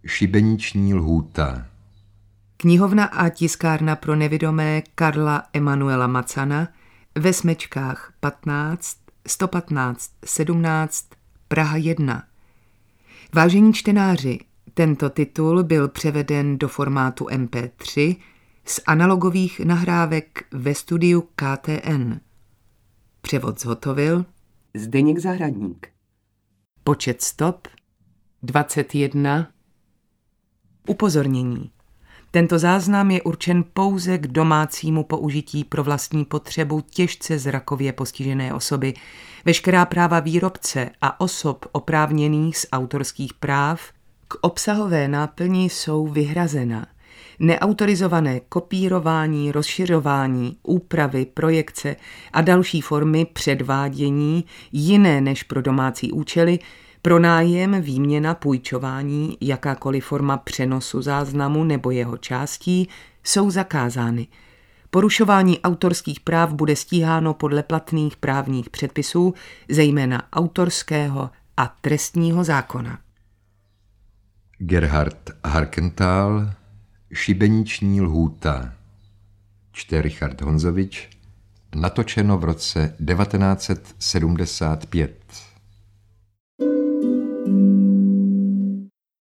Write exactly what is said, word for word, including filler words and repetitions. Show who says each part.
Speaker 1: Šibeniční lhůta.
Speaker 2: Knihovna a tiskárna pro nevidomé Karla Emanuela Macana ve Smečkách patnáct, sto patnáct sedmnáct, Praha jedna. Vážení čtenáři, tento titul byl převeden do formátu em pé tři z analogových nahrávek ve studiu K T N. Převod zhotovil
Speaker 3: Zdeněk Zahradník.
Speaker 2: Počet stop dvacet jedna. Upozornění. Tento záznam je určen pouze k domácímu použití pro vlastní potřebu těžce zrakově postižené osoby. Veškerá práva výrobce a osob oprávněných z autorských práv k obsahové náplni jsou vyhrazena. Neautorizované kopírování, rozšiřování, úpravy, projekce a další formy předvádění jiné než pro domácí účely, pronájem, výměna, půjčování, jakákoliv forma přenosu záznamu nebo jeho částí jsou zakázány. Porušování autorských práv bude stíháno podle platných právních předpisů, zejména autorského a trestního zákona.
Speaker 1: Gerhard Harkenthal, Šibeniční lhůta. Čte Richard Honzovič. Natočeno v roce devatenáct set sedmdesát pět.